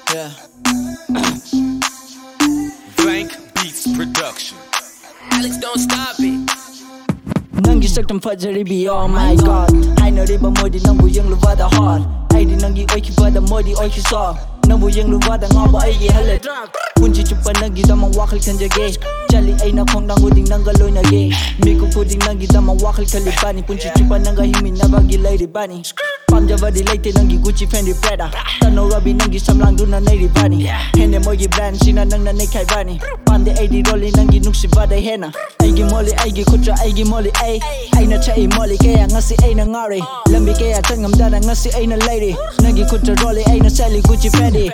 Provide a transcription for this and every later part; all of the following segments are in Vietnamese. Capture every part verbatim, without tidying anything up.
Yeah. Blank Beats Production. Alex, don't stop it. Nangi saktam fajaribi, oh my god. I know riba modi nangu yang luvada hard. I di nangi oiki pada modi oiki saw. Nangu yang luvada ngaba aigi halet. Kunci chupa nangi damang wakil kanjage. Jali ay na kong nangu ding nanga loy nage. Miku puding nangi damang wakil kalibani. Kunci chupa nanga himi nabagi lady bani. Pamjava di laite nangi Gucci Fendi Prada. Tano Rabi nangi samlang duna nairi bani. Hende mogi brand sina nang na nekai bani. Pande eighty rolling nangi nuksi bada hena. Aigi moli aigi kutra aigi moli ay. Aina chai moli kaya ngasi aina ngari. Lambi kaya tangam dana ngasi aina lady. Nangi kutra rolling aina sally Gucci Fendi.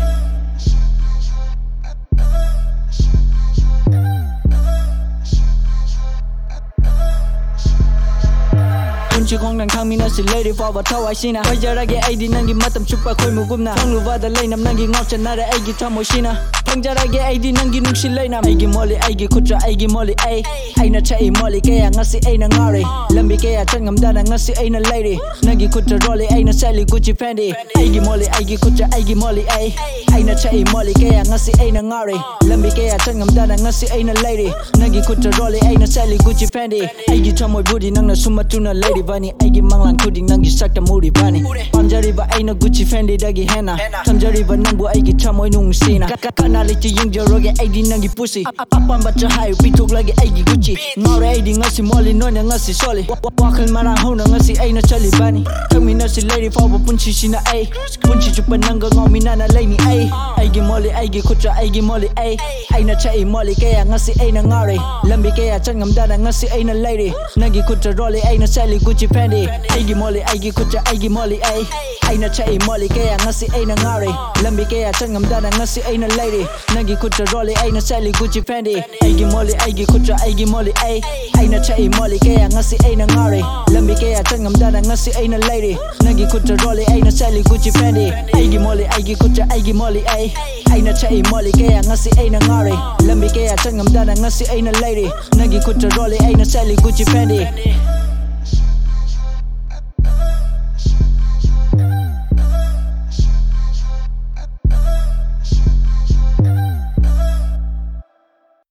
Kunci kong nang kang mina si lady fawa tawai sina. Pajarage aidi nangi matam chupa koi mugumna. Kang luvada lainam nangi ngaucha nara aigi tamo shina. Pangjarage aidi nangi nungsi lainam. Aigi moli aigi kutra aigi moli ay. Aina chai moli kaya ngasi aina ngari. Lambi kaya changam dana ngasi aina lady. Nangi kutra rolly aina sally Gucci Fendi. Aigi moli aigi kutra aigi moli ay. Aina chai moli kaya ngasi aina ngari. Lambi kaya changam dana ngasi aina lady. Nangi kutra rolly aina sally Gucci Fendi. Aigi chamoy budi nang na sumatuna lady bani. Aigi manglang kuding nangi sakta muri bani. Pamjariba aina Gucci Fendi dagi hena. Tamjariba nangbu aigi chamoy nung sina. Kana lichi yung jaroge aigi nangi pussy. Apam bacha hayo pitok lagi aigi Gucci. Ngare aigi ngasi moli nonya ngasi soli. Wakil marang hona ngasi aina chali bani. Kami nasi lady fawa punchi sina ay. Punchi chupa nanga ngomi nana laini ay. Aigi moli aigi kutra aigi moli ay. Aina chai moli kaya ngasi aina ngare. Lambi kaya changam dana ngasi aina lady. Nangi kutra rolly aina sally Gucci Fendi. Aigi moli aigi kutra aigi moli ay. Aina chai moli kaya ngasi aina ngare. Lambi kaya changam dana ngasi aina lady. Nangi kutra rolly aina sally Gucci Fendi. Aigi moli aigi kutra aigi moli ay. Aina chai moli kaya ngasi aina ngare. Lambi kaya changam dana ngasi aina lady. Nangi kutra rolly aina sally Gucci Fendi. Aigi moli aigi kutra aigi moli ay. Aina chai moli kaya ngasi aina ngare. Lambi kaya changam dana ngasi aina lady. Nangi kutra rolly aina sally Gucci Fendi.